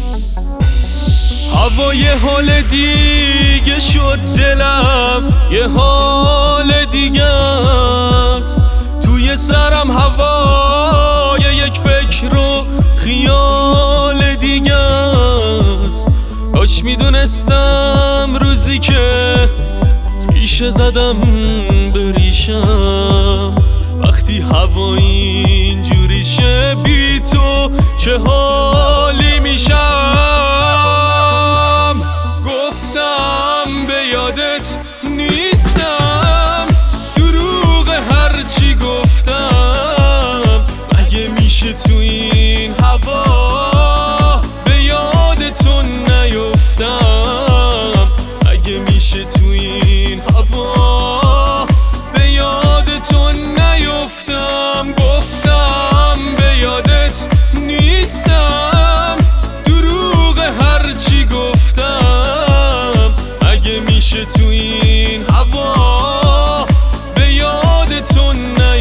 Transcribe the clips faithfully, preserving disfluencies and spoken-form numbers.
هوا یه حال دیگه شد، دلم یه حال دیگه است. توی سرم هوای یک فکر و خیال دیگه است. کاش میدونستم روزی که تیشه زدم بریشم، وقتی هوا اینجوری شه بی تو چه حالی میشم. گفتم به یادت نیستم، دروغ هرچی گفتم. مگه میشه تو این هوا به یاد تو نیفتم؟ مگه میشه تو این هوا به یاد تو نیفتم؟ گفتم به یادت نیستم، دروغ هرچی گفتم. مگه میشه تو این هوا به یاد تو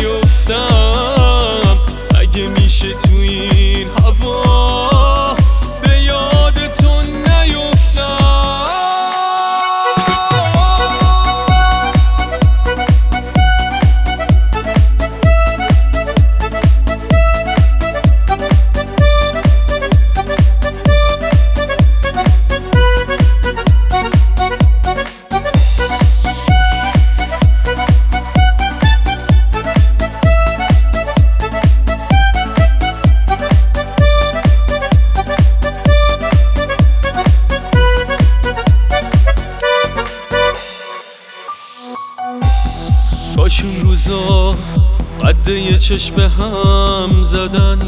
نیفتم؟ مگه میشه تو این هوا به یاد تو نیفتم؟ کاش اون روزا قد یه چشم به هم زدن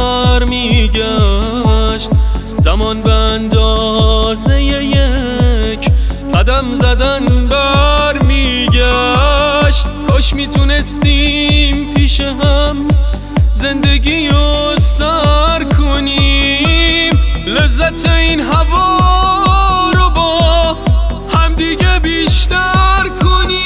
برمیگشت، زمان به اندازه یک قدم زدن برمیگشت. کاش میتونستیم پیش هم زندگی رو سر کنیم، لذت این هوا رو با هم دیگه بیشتر کنیم.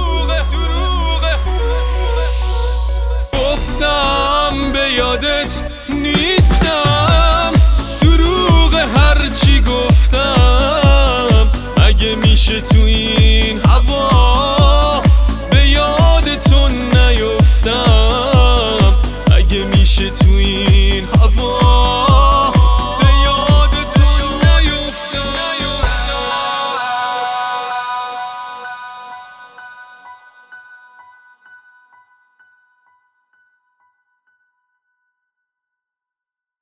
به یادت